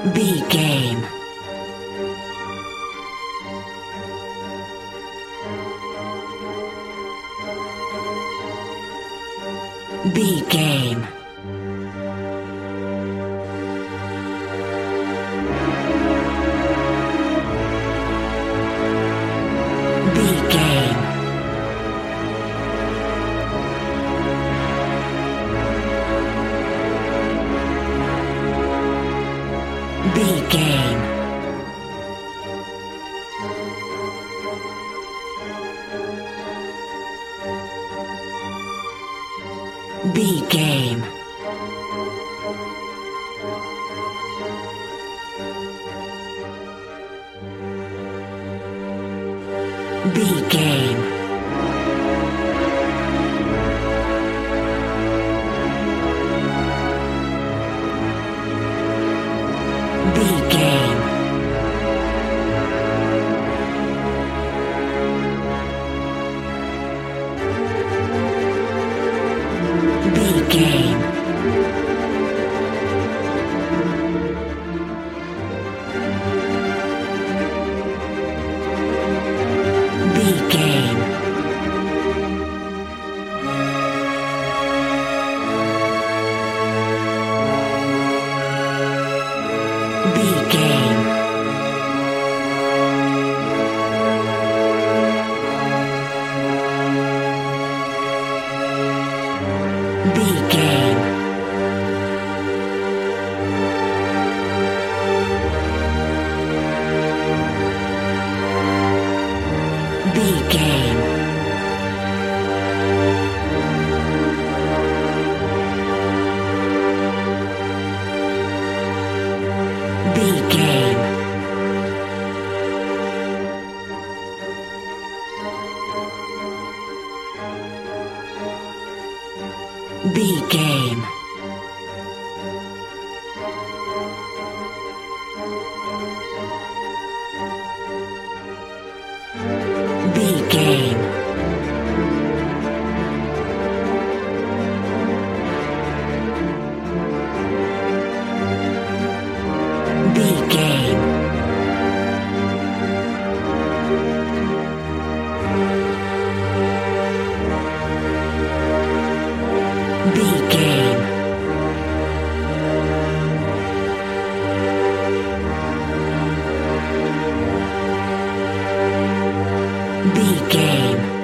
B game. B game. B game. B game. B game. B game. B game. B game. B game. B game. B game. B game. B game. B game. B game. B game. B game. B game.